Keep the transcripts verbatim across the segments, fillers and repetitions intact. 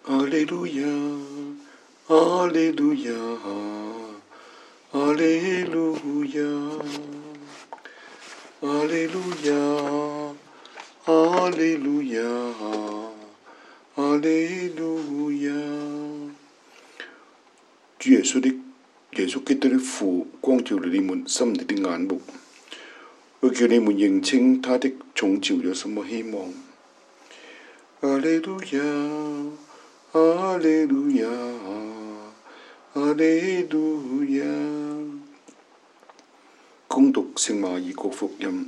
阿利路亞，阿利路亞，阿利路亞，阿利路亞，阿利路亞，阿利路亞。主耶穌的耶穌基督的父光照了你們心靈的眼目，會叫你們認清他的寵召有什麼希望。阿利路亞，阿利路亞，阿利路亞。恭讀聖馬爾谷福音。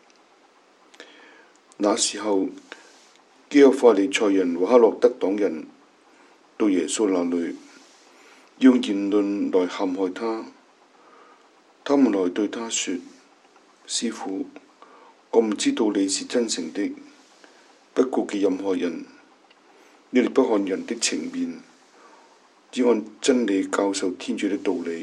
那時候，幾個法利賽人和黑落德黨人到耶穌那裏，用言論來陷害他。他們來對他說：師傅，我唔知道你是真誠的，不顧忌任何人，你哋不看人的情面，只按真理教授天主的道理。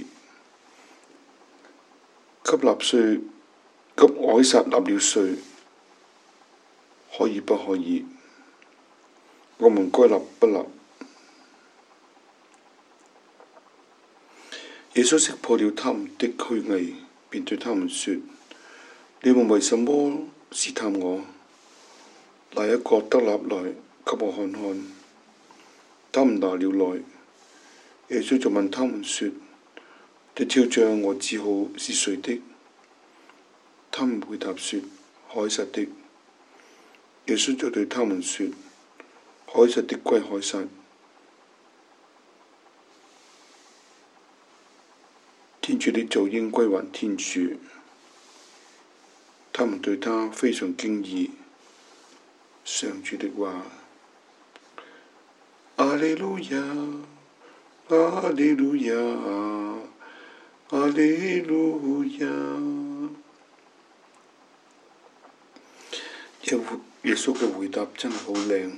給納稅，給凱撒納了稅，可以不可以？我們該納不納？耶穌識破了他們的虛偽，便對他們說：你們為什麼試探我？拿一個德納來給我看看。他們拿了來，耶穌就問他們說：這肖像和字號是誰的？他們回答說：凱撒的。耶穌就對他們說：凱撒的歸凱撒，天主的就應歸還天主。他們對他非常驚異。上主的話。阿利路亞，阿利路亞，阿利路亞。耶穌嘅回答真係好靚。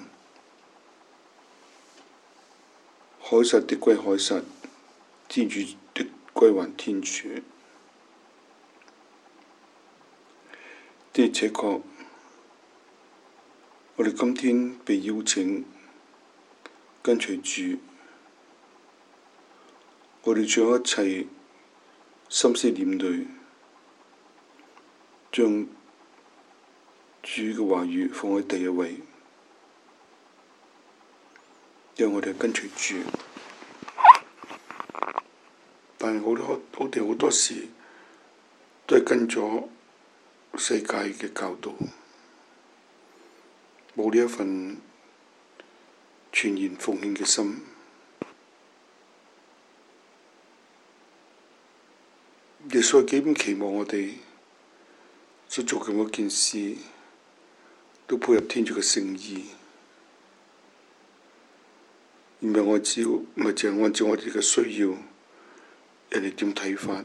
凱撒的歸凱撒，天主的歸還天主。的而且確，我哋今天被邀請跟隨主，我哋將一切心思念慮，將主嘅話語放喺第一位，因為我哋係跟隨主。但係好多我哋好多時都係跟咗世界嘅教導，冇呢一份全然奉獻嘅心。耶穌幾咁期望我哋所做嘅每件事都配合天主嘅聖意，而唔係按照唔係淨係按照我哋嘅需要，人哋點睇法。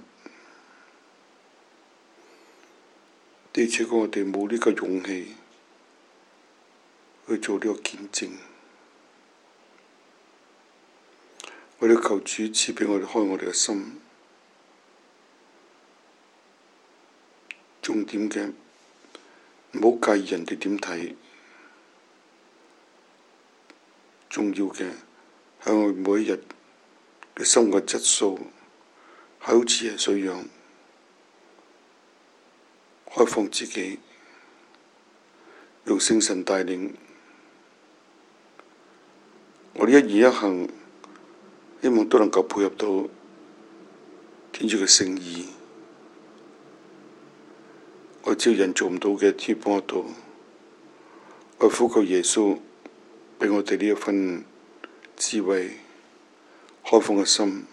的確我哋冇呢個勇氣去做呢個見證。我哋求主賜畀我哋開我哋嘅心，重點嘅唔好介意人哋點睇，重要嘅係我哋每一日嘅生活質素係好似耶穌一樣，開放自己，用聖神帶領我哋一言一行，希望都能夠配合到天主嘅聖意。我知人做唔到嘅，天主幫得到。我呼求耶穌畀我哋呢一份智慧、開放嘅心，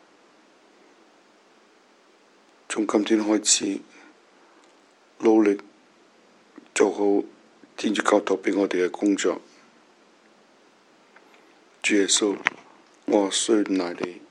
從今天開始努力做好天主交託畀我哋嘅工作。主耶穌，我信賴你。